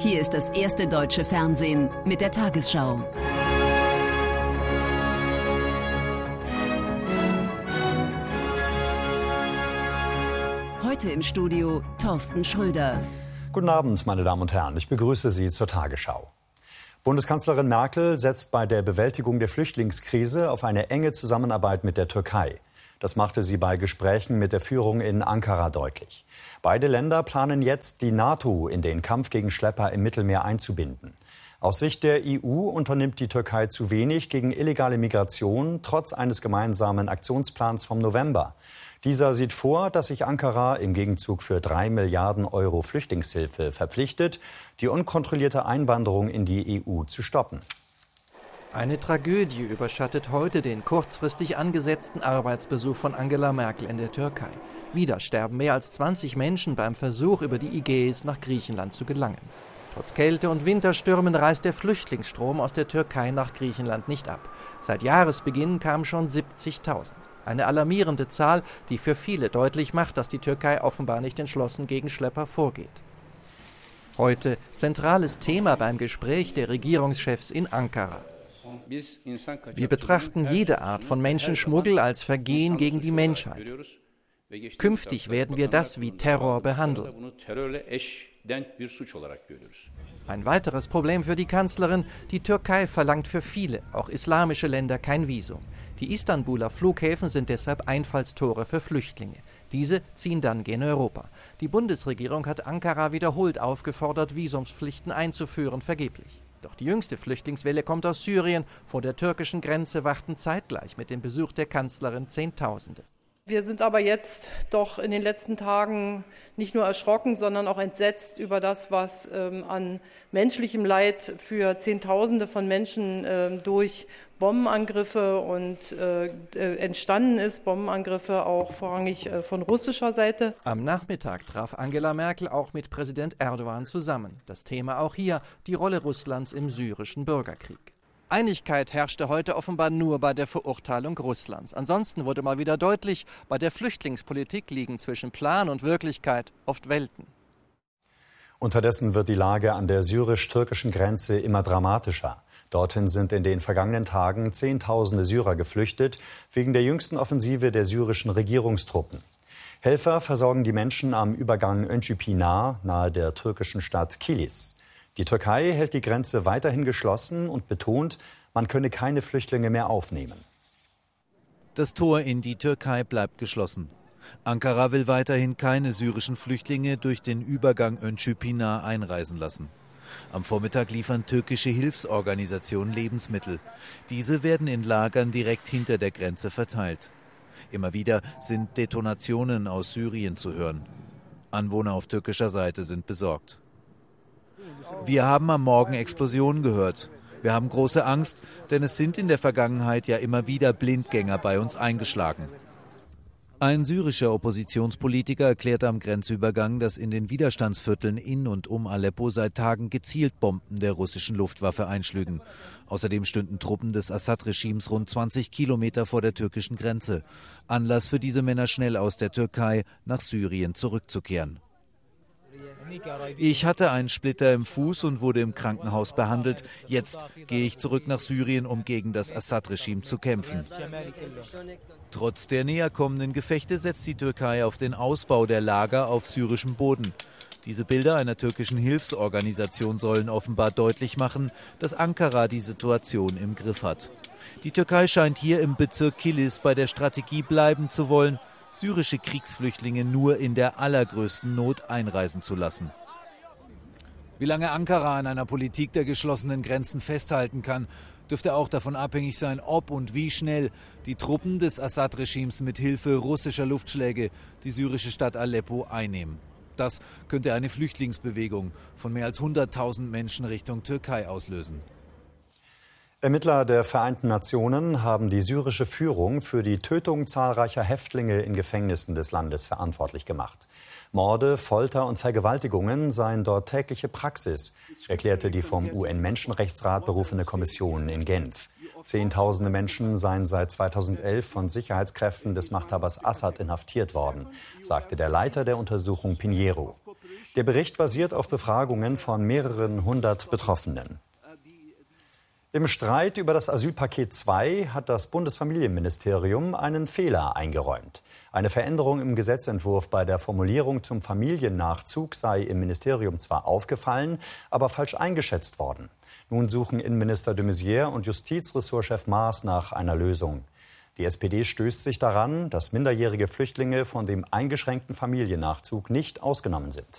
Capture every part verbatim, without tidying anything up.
Hier ist das erste deutsche Fernsehen mit der Tagesschau. Heute im Studio Thorsten Schröder. Guten Abend, meine Damen und Herren. Ich begrüße Sie zur Tagesschau. Bundeskanzlerin Merkel setzt bei der Bewältigung der Flüchtlingskrise auf eine enge Zusammenarbeit mit der Türkei. Das machte sie bei Gesprächen mit der Führung in Ankara deutlich. Beide Länder planen jetzt, die NATO in den Kampf gegen Schlepper im Mittelmeer einzubinden. Aus Sicht der E U unternimmt die Türkei zu wenig gegen illegale Migration, trotz eines gemeinsamen Aktionsplans vom November. Dieser sieht vor, dass sich Ankara im Gegenzug für drei Milliarden Euro Flüchtlingshilfe verpflichtet, die unkontrollierte Einwanderung in die E U zu stoppen. Eine Tragödie überschattet heute den kurzfristig angesetzten Arbeitsbesuch von Angela Merkel in der Türkei. Wieder sterben mehr als zwanzig Menschen beim Versuch, über die Ägäis nach Griechenland zu gelangen. Trotz Kälte- und Winterstürmen reißt der Flüchtlingsstrom aus der Türkei nach Griechenland nicht ab. Seit Jahresbeginn kamen schon siebzigtausend. Eine alarmierende Zahl, die für viele deutlich macht, dass die Türkei offenbar nicht entschlossen gegen Schlepper vorgeht. Heute zentrales Thema beim Gespräch der Regierungschefs in Ankara. Wir betrachten jede Art von Menschenschmuggel als Vergehen gegen die Menschheit. Künftig werden wir das wie Terror behandeln. Ein weiteres Problem für die Kanzlerin: Die Türkei verlangt für viele, auch islamische Länder, kein Visum. Die Istanbuler Flughäfen sind deshalb Einfallstore für Flüchtlinge. Diese ziehen dann gen Europa. Die Bundesregierung hat Ankara wiederholt aufgefordert, Visumspflichten einzuführen, vergeblich. Doch die jüngste Flüchtlingswelle kommt aus Syrien. Vor der türkischen Grenze warten zeitgleich mit dem Besuch der Kanzlerin Zehntausende. Wir sind aber jetzt doch in den letzten Tagen nicht nur erschrocken, sondern auch entsetzt über das, was ähm, an menschlichem Leid für Zehntausende von Menschen äh, durch Bombenangriffe und äh, entstanden ist. Bombenangriffe auch vorrangig äh, von russischer Seite. Am Nachmittag traf Angela Merkel auch mit Präsident Erdogan zusammen. Das Thema auch hier: die Rolle Russlands im syrischen Bürgerkrieg. Einigkeit herrschte heute offenbar nur bei der Verurteilung Russlands. Ansonsten wurde mal wieder deutlich, bei der Flüchtlingspolitik liegen zwischen Plan und Wirklichkeit oft Welten. Unterdessen wird die Lage an der syrisch-türkischen Grenze immer dramatischer. Dorthin sind in den vergangenen Tagen Zehntausende Syrer geflüchtet, wegen der jüngsten Offensive der syrischen Regierungstruppen. Helfer versorgen die Menschen am Übergang Öncüpınar nahe der türkischen Stadt Kilis. Die Türkei hält die Grenze weiterhin geschlossen und betont, man könne keine Flüchtlinge mehr aufnehmen. Das Tor in die Türkei bleibt geschlossen. Ankara will weiterhin keine syrischen Flüchtlinge durch den Übergang Öncüpınar einreisen lassen. Am Vormittag liefern türkische Hilfsorganisationen Lebensmittel. Diese werden in Lagern direkt hinter der Grenze verteilt. Immer wieder sind Detonationen aus Syrien zu hören. Anwohner auf türkischer Seite sind besorgt. Wir haben am Morgen Explosionen gehört. Wir haben große Angst, denn es sind in der Vergangenheit ja immer wieder Blindgänger bei uns eingeschlagen. Ein syrischer Oppositionspolitiker erklärte am Grenzübergang, dass in den Widerstandsvierteln in und um Aleppo seit Tagen gezielt Bomben der russischen Luftwaffe einschlügen. Außerdem stünden Truppen des Assad-Regimes rund zwanzig Kilometer vor der türkischen Grenze. Anlass für diese Männer, schnell aus der Türkei nach Syrien zurückzukehren. Ich hatte einen Splitter im Fuß und wurde im Krankenhaus behandelt. Jetzt gehe ich zurück nach Syrien, um gegen das Assad-Regime zu kämpfen. Trotz der näher kommenden Gefechte setzt die Türkei auf den Ausbau der Lager auf syrischem Boden. Diese Bilder einer türkischen Hilfsorganisation sollen offenbar deutlich machen, dass Ankara die Situation im Griff hat. Die Türkei scheint hier im Bezirk Kilis bei der Strategie bleiben zu wollen, syrische Kriegsflüchtlinge nur in der allergrößten Not einreisen zu lassen. Wie lange Ankara an einer Politik der geschlossenen Grenzen festhalten kann, dürfte auch davon abhängig sein, ob und wie schnell die Truppen des Assad-Regimes mit Hilfe russischer Luftschläge die syrische Stadt Aleppo einnehmen. Das könnte eine Flüchtlingsbewegung von mehr als hunderttausend Menschen Richtung Türkei auslösen. Ermittler der Vereinten Nationen haben die syrische Führung für die Tötung zahlreicher Häftlinge in Gefängnissen des Landes verantwortlich gemacht. Morde, Folter und Vergewaltigungen seien dort tägliche Praxis, erklärte die vom U N-Menschenrechtsrat berufene Kommission in Genf. Zehntausende Menschen seien seit zweitausendelf von Sicherheitskräften des Machthabers Assad inhaftiert worden, sagte der Leiter der Untersuchung Pinheiro. Der Bericht basiert auf Befragungen von mehreren hundert Betroffenen. Im Streit über das Asylpaket zwei hat das Bundesfamilienministerium einen Fehler eingeräumt. Eine Veränderung im Gesetzentwurf bei der Formulierung zum Familiennachzug sei im Ministerium zwar aufgefallen, aber falsch eingeschätzt worden. Nun suchen Innenminister de Maizière und Justizressortchef Maas nach einer Lösung. Die S P D stößt sich daran, dass minderjährige Flüchtlinge von dem eingeschränkten Familiennachzug nicht ausgenommen sind.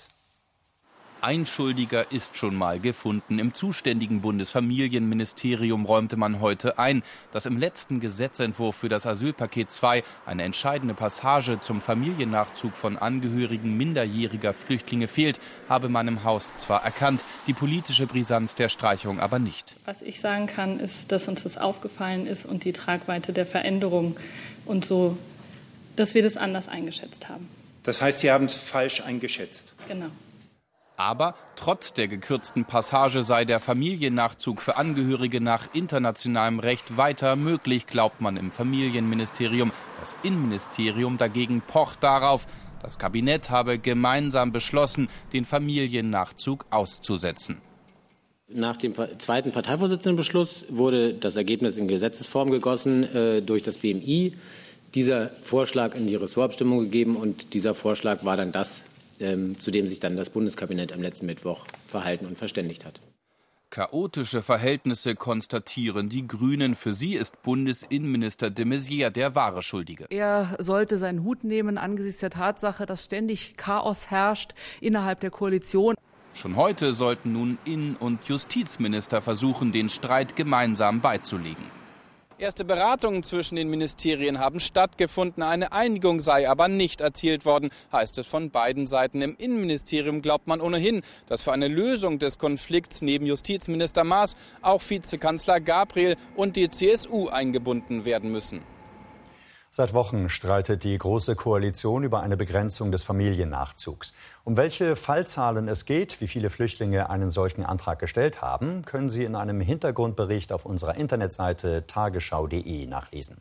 Ein Schuldiger ist schon mal gefunden. Im zuständigen Bundesfamilienministerium räumte man heute ein, dass im letzten Gesetzentwurf für das Asylpaket zwei eine entscheidende Passage zum Familiennachzug von Angehörigen minderjähriger Flüchtlinge fehlt, habe man im Haus zwar erkannt, die politische Brisanz der Streichung aber nicht. Was ich sagen kann, ist, dass uns das aufgefallen ist und die Tragweite der Veränderung und so, dass wir das anders eingeschätzt haben. Das heißt, Sie haben es falsch eingeschätzt? Genau. Aber trotz der gekürzten Passage sei der Familiennachzug für Angehörige nach internationalem Recht weiter möglich, glaubt man im Familienministerium. Das Innenministerium dagegen pocht darauf, das Kabinett habe gemeinsam beschlossen, den Familiennachzug auszusetzen. Nach dem zweiten Parteivorsitzendenbeschluss wurde das Ergebnis in Gesetzesform gegossen äh, durch das B M I. Dieser Vorschlag in die Ressortabstimmung gegeben und dieser Vorschlag war dann das, Ähm, zu dem sich dann das Bundeskabinett am letzten Mittwoch verhalten und verständigt hat. Chaotische Verhältnisse konstatieren die Grünen. Für sie ist Bundesinnenminister de Maizière der wahre Schuldige. Er sollte seinen Hut nehmen angesichts der Tatsache, dass ständig Chaos herrscht innerhalb der Koalition. Schon heute sollten nun Innen- und Justizminister versuchen, den Streit gemeinsam beizulegen. Erste Beratungen zwischen den Ministerien haben stattgefunden. Eine Einigung sei aber nicht erzielt worden, heißt es von beiden Seiten. Im Innenministerium glaubt man ohnehin, dass für eine Lösung des Konflikts neben Justizminister Maas auch Vizekanzler Gabriel und die C S U eingebunden werden müssen. Seit Wochen streitet die Große Koalition über eine Begrenzung des Familiennachzugs. Um welche Fallzahlen es geht, wie viele Flüchtlinge einen solchen Antrag gestellt haben, können Sie in einem Hintergrundbericht auf unserer Internetseite tagesschau punkt de nachlesen.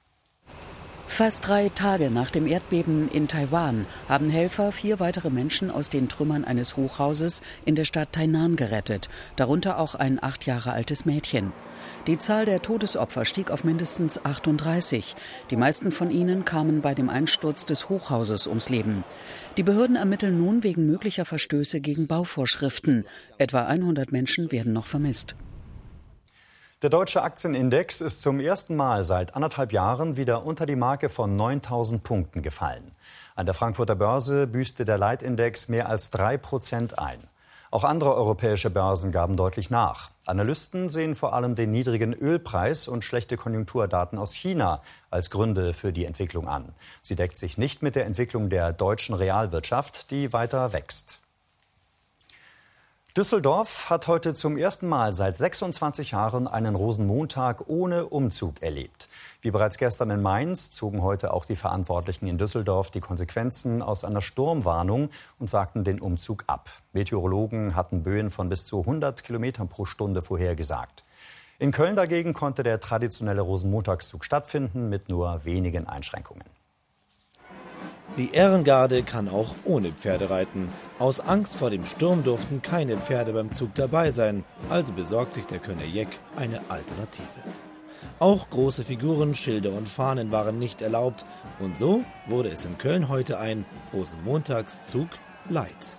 Fast drei Tage nach dem Erdbeben in Taiwan haben Helfer vier weitere Menschen aus den Trümmern eines Hochhauses in der Stadt Tainan gerettet, darunter auch ein acht Jahre altes Mädchen. Die Zahl der Todesopfer stieg auf mindestens achtunddreißig. Die meisten von ihnen kamen bei dem Einsturz des Hochhauses ums Leben. Die Behörden ermitteln nun wegen möglicher Verstöße gegen Bauvorschriften. Etwa hundert Menschen werden noch vermisst. Der deutsche Aktienindex ist zum ersten Mal seit anderthalb Jahren wieder unter die Marke von neuntausend Punkten gefallen. An der Frankfurter Börse büßte der Leitindex mehr als drei Prozent ein. Auch andere europäische Börsen gaben deutlich nach. Analysten sehen vor allem den niedrigen Ölpreis und schlechte Konjunkturdaten aus China als Gründe für die Entwicklung an. Sie deckt sich nicht mit der Entwicklung der deutschen Realwirtschaft, die weiter wächst. Düsseldorf hat heute zum ersten Mal seit sechsundzwanzig Jahren einen Rosenmontag ohne Umzug erlebt. Wie bereits gestern in Mainz zogen heute auch die Verantwortlichen in Düsseldorf die Konsequenzen aus einer Sturmwarnung und sagten den Umzug ab. Meteorologen hatten Böen von bis zu hundert Kilometern pro Stunde vorhergesagt. In Köln dagegen konnte der traditionelle Rosenmontagszug stattfinden mit nur wenigen Einschränkungen. Die Ehrengarde kann auch ohne Pferde reiten. Aus Angst vor dem Sturm durften keine Pferde beim Zug dabei sein, also besorgt sich der Kölner Jeck eine Alternative. Auch große Figuren, Schilder und Fahnen waren nicht erlaubt und so wurde es in Köln heute ein Rosenmontagszug Light.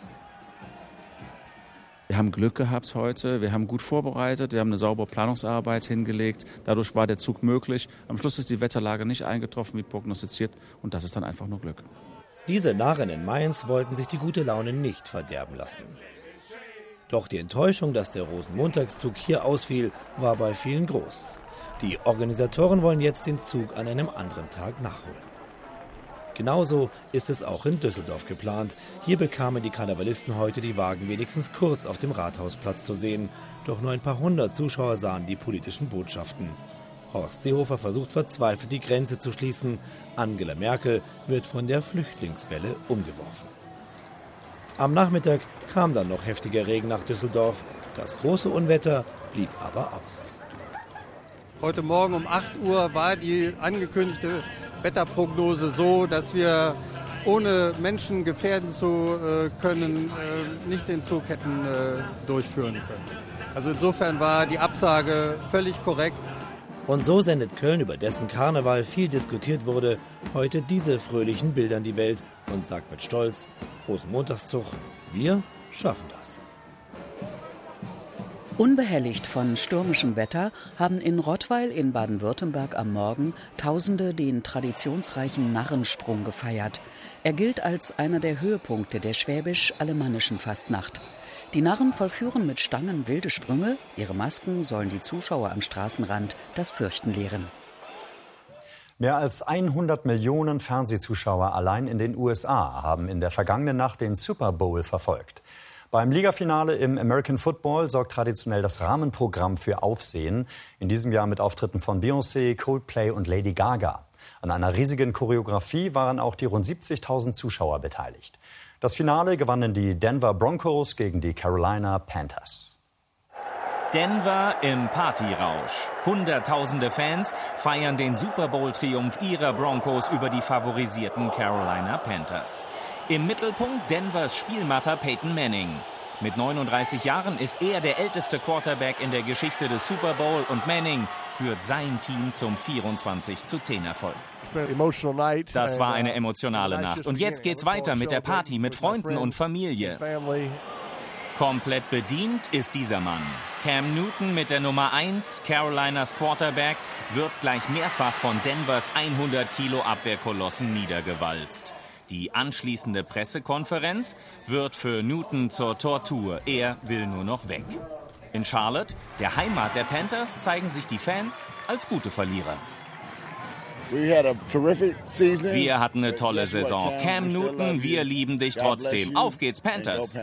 Wir haben Glück gehabt heute, wir haben gut vorbereitet, wir haben eine saubere Planungsarbeit hingelegt. Dadurch war der Zug möglich. Am Schluss ist die Wetterlage nicht eingetroffen wie prognostiziert und das ist dann einfach nur Glück. Diese Narren in Mainz wollten sich die gute Laune nicht verderben lassen. Doch die Enttäuschung, dass der Rosenmontagszug hier ausfiel, war bei vielen groß. Die Organisatoren wollen jetzt den Zug an einem anderen Tag nachholen. Genauso ist es auch in Düsseldorf geplant. Hier bekamen die Karnevalisten heute die Wagen wenigstens kurz auf dem Rathausplatz zu sehen. Doch nur ein paar hundert Zuschauer sahen die politischen Botschaften. Horst Seehofer versucht verzweifelt, die Grenze zu schließen. Angela Merkel wird von der Flüchtlingswelle umgeworfen. Am Nachmittag kam dann noch heftiger Regen nach Düsseldorf. Das große Unwetter blieb aber aus. Heute Morgen um acht Uhr war die angekündigte Wetterprognose so, dass wir ohne Menschen gefährden zu äh, können, äh, nicht den Zug hätten äh, durchführen können. Also insofern war die Absage völlig korrekt. Und so sendet Köln, über dessen Karneval viel diskutiert wurde, heute diese fröhlichen Bilder in die Welt und sagt mit Stolz: Rosenmontagszug, wir schaffen das. Unbehelligt von stürmischem Wetter haben in Rottweil in Baden-Württemberg am Morgen Tausende den traditionsreichen Narrensprung gefeiert. Er gilt als einer der Höhepunkte der schwäbisch-alemannischen Fastnacht. Die Narren vollführen mit Stangen wilde Sprünge. Ihre Masken sollen die Zuschauer am Straßenrand das Fürchten lehren. Mehr als hundert Millionen Fernsehzuschauer allein in den U S A haben in der vergangenen Nacht den Super Bowl verfolgt. Beim Ligafinale im American Football sorgt traditionell das Rahmenprogramm für Aufsehen. In diesem Jahr mit Auftritten von Beyoncé, Coldplay und Lady Gaga. An einer riesigen Choreografie waren auch die rund siebzigtausend Zuschauer beteiligt. Das Finale gewannen die Denver Broncos gegen die Carolina Panthers. Denver im Partyrausch. Hunderttausende Fans feiern den Super Bowl-Triumph ihrer Broncos über die favorisierten Carolina Panthers. Im Mittelpunkt Denvers Spielmacher Peyton Manning. Mit neununddreißig Jahren ist er der älteste Quarterback in der Geschichte des Super Bowl und Manning führt sein Team zum vierundzwanzig zu zehn Erfolg. Das war eine emotionale Nacht. Und jetzt geht's weiter mit der Party mit Freunden und Familie. Komplett bedient ist dieser Mann. Cam Newton mit der Nummer eins, Carolinas Quarterback, wird gleich mehrfach von Denvers hundert Kilo Abwehrkolossen niedergewalzt. Die anschließende Pressekonferenz wird für Newton zur Tortur. Er will nur noch weg. In Charlotte, der Heimat der Panthers, zeigen sich die Fans als gute Verlierer. Wir hatten eine tolle Saison. Cam Newton, wir lieben dich trotzdem. Auf geht's, Panthers!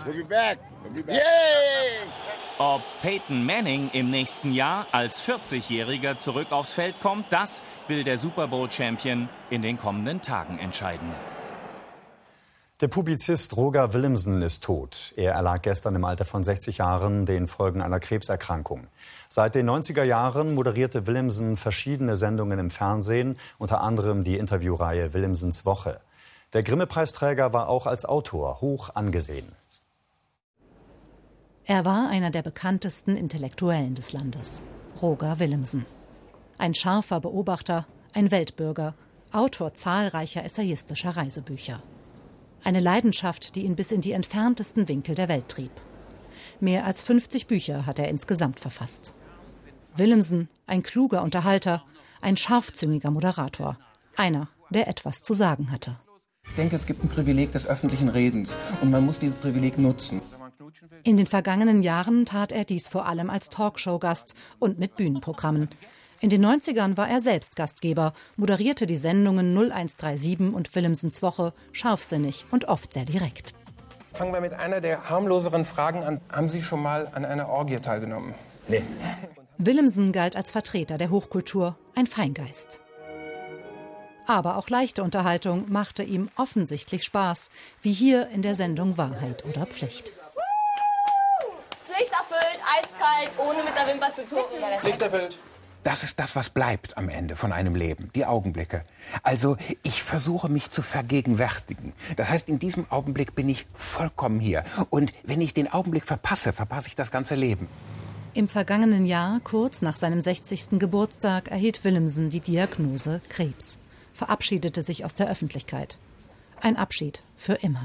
Ob Peyton Manning im nächsten Jahr als vierzigjähriger zurück aufs Feld kommt, das will der Super Bowl-Champion in den kommenden Tagen entscheiden. Der Publizist Roger Willemsen ist tot. Er erlag gestern im Alter von sechzig Jahren den Folgen einer Krebserkrankung. Seit den neunziger Jahren moderierte Willemsen verschiedene Sendungen im Fernsehen, unter anderem die Interviewreihe Willemsens Woche. Der Grimme-Preisträger war auch als Autor hoch angesehen. Er war einer der bekanntesten Intellektuellen des Landes, Roger Willemsen. Ein scharfer Beobachter, ein Weltbürger, Autor zahlreicher essayistischer Reisebücher. Eine Leidenschaft, die ihn bis in die entferntesten Winkel der Welt trieb. Mehr als fünfzig Bücher hat er insgesamt verfasst. Willemsen, ein kluger Unterhalter, ein scharfzüngiger Moderator. Einer, der etwas zu sagen hatte. Ich denke, es gibt ein Privileg des öffentlichen Redens und man muss dieses Privileg nutzen. In den vergangenen Jahren tat er dies vor allem als Talkshow-Gast und mit Bühnenprogrammen. In den neunzigern war er selbst Gastgeber, moderierte die Sendungen null eins drei sieben und Willemsens Woche scharfsinnig und oft sehr direkt. Fangen wir mit einer der harmloseren Fragen an. Haben Sie schon mal an einer Orgie teilgenommen? Nee. Willemsen galt als Vertreter der Hochkultur, ein Feingeist. Aber auch leichte Unterhaltung machte ihm offensichtlich Spaß, wie hier in der Sendung Wahrheit oder Pflicht. Pflicht erfüllt, eiskalt, ohne mit der Wimper zu zucken. Pflicht erfüllt. Das ist das, was bleibt am Ende von einem Leben, die Augenblicke. Also ich versuche mich zu vergegenwärtigen. Das heißt, in diesem Augenblick bin ich vollkommen hier. Und wenn ich den Augenblick verpasse, verpasse ich das ganze Leben. Im vergangenen Jahr, kurz nach seinem sechzigsten Geburtstag, erhielt Willemsen die Diagnose Krebs. Verabschiedete sich aus der Öffentlichkeit. Ein Abschied für immer.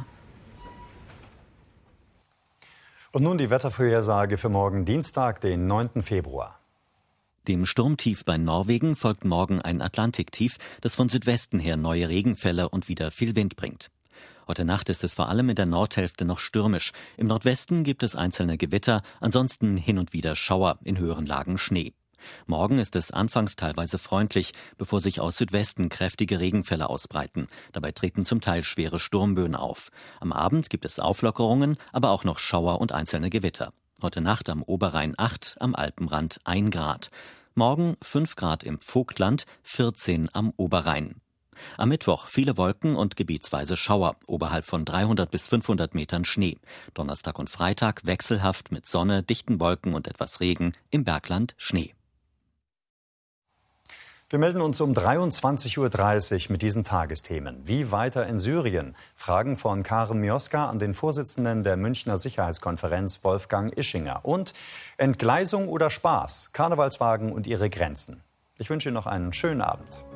Und nun die Wettervorhersage für morgen Dienstag, den neunten Februar. Dem Sturmtief bei Norwegen folgt morgen ein Atlantiktief, das von Südwesten her neue Regenfälle und wieder viel Wind bringt. Heute Nacht ist es vor allem in der Nordhälfte noch stürmisch. Im Nordwesten gibt es einzelne Gewitter, ansonsten hin und wieder Schauer, in höheren Lagen Schnee. Morgen ist es anfangs teilweise freundlich, bevor sich aus Südwesten kräftige Regenfälle ausbreiten. Dabei treten zum Teil schwere Sturmböen auf. Am Abend gibt es Auflockerungen, aber auch noch Schauer und einzelne Gewitter. Heute Nacht am Oberrhein acht, am Alpenrand ein Grad. Morgen fünf Grad im Vogtland, vierzehn am Oberrhein. Am Mittwoch viele Wolken und gebietsweise Schauer, oberhalb von dreihundert bis fünfhundert Metern Schnee. Donnerstag und Freitag wechselhaft mit Sonne, dichten Wolken und etwas Regen, im Bergland Schnee. Wir melden uns um dreiundzwanzig Uhr dreißig mit diesen Tagesthemen. Wie weiter in Syrien? Fragen von Karen Mioska an den Vorsitzenden der Münchner Sicherheitskonferenz Wolfgang Ischinger. Und Entgleisung oder Spaß? Karnevalswagen und ihre Grenzen. Ich wünsche Ihnen noch einen schönen Abend.